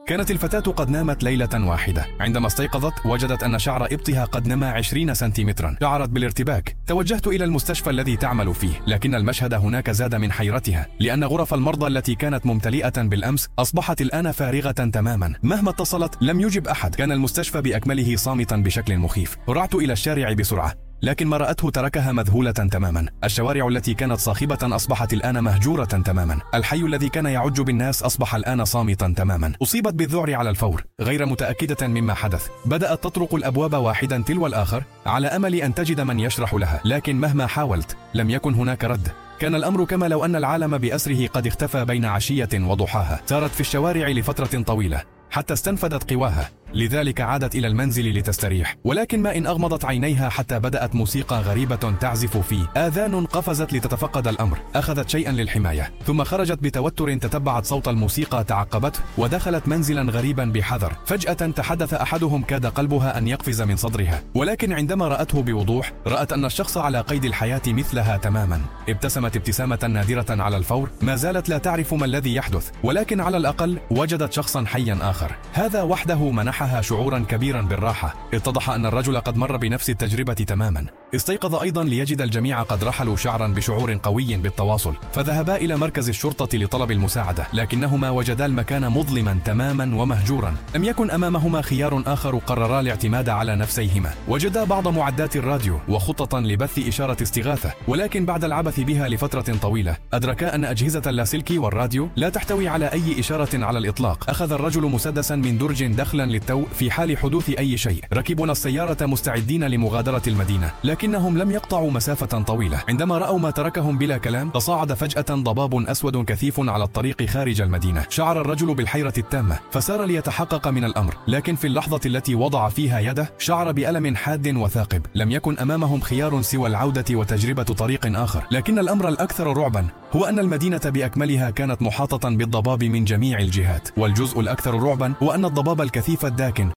كانت الفتاة قد نامت ليلة واحدة. عندما استيقظت وجدت أن شعر إبطها قد نما 20 سنتيمترا. شعرت بالارتباك. توجهت إلى المستشفى الذي تعمل فيه، لكن المشهد هناك زاد من حيرتها، لأن غرف المرضى التي كانت ممتلئة بالأمس أصبحت الآن فارغة تماما. مهما اتصلت لم يجب أحد. كان المستشفى بأكمله صامتا بشكل مخيف. هرعت إلى الشارع بسرعة، لكن ما رأته تركها مذهولة تماما. الشوارع التي كانت صاخبة أصبحت الآن مهجورة تماما. الحي الذي كان يعج بالناس أصبح الآن صامتا تماما. أصيبت بالذعر على الفور، غير متأكدة مما حدث. بدأت تطرق الأبواب واحدا تلو الآخر على أمل أن تجد من يشرح لها، لكن مهما حاولت لم يكن هناك رد. كان الأمر كما لو أن العالم بأسره قد اختفى بين عشية وضحاها. سارت في الشوارع لفترة طويلة حتى استنفدت قواها، لذلك عادت إلى المنزل لتستريح. ولكن ما إن أغمضت عينيها حتى بدأت موسيقى غريبة تعزف في آذان قفزت لتتفقد الأمر. أخذت شيئا للحماية، ثم خرجت بتوتر. تتبعت صوت الموسيقى، تعقبته ودخلت منزلا غريبا بحذر. فجأة تحدث أحدهم، كاد قلبها أن يقفز من صدرها، ولكن عندما رأته بوضوح رأت أن الشخص على قيد الحياة مثلها تماما. ابتسمت ابتسامة نادرة على الفور. ما زالت لا تعرف ما الذي يحدث، ولكن على الأقل وجدت شخصا حيا آخر. هذا وحده منحها شعورا كبيرا بالراحة. اتضح أن الرجل قد مر بنفس التجربة تماما. استيقظ أيضا ليجد الجميع قد رحلوا شعرا بشعور قوي بالتواصل. فذهبا إلى مركز الشرطة لطلب المساعدة، لكنهما وجدا المكان مظلما تماما ومهجورا. لم يكن أمامهما خيار آخر، قررا الاعتماد على نفسيهما. وجدا بعض معدات الراديو وخطة لبث إشارة استغاثة، ولكن بعد العبث بها لفترة طويلة أدركا أن أجهزة اللاسلكي والراديو لا تحتوي على أي إشارة على الإطلاق. أخذ الرجل مسدسا من درج دخلا للتو في حال حدوث أي شيء. ركبنا السيارة مستعدين لمغادرة المدينة، لكنهم لم يقطعوا مسافة طويلة. عندما رأوا ما تركهم بلا كلام تصاعد فجأة ضباب أسود كثيف على الطريق خارج المدينة. شعر الرجل بالحيرة التامة، فسار ليتحقق من الأمر، لكن في اللحظة التي وضع فيها يده شعر بألم حاد وثاقب. لم يكن أمامهم خيار سوى العودة وتجربة طريق آخر. لكن الأمر الأكثر رعبا هو أن المدينة بأكملها كانت محاطة بالضباب من جميع الجهات، والجزء الأكثر رعبا هو أن الضباب الكثيف الداكن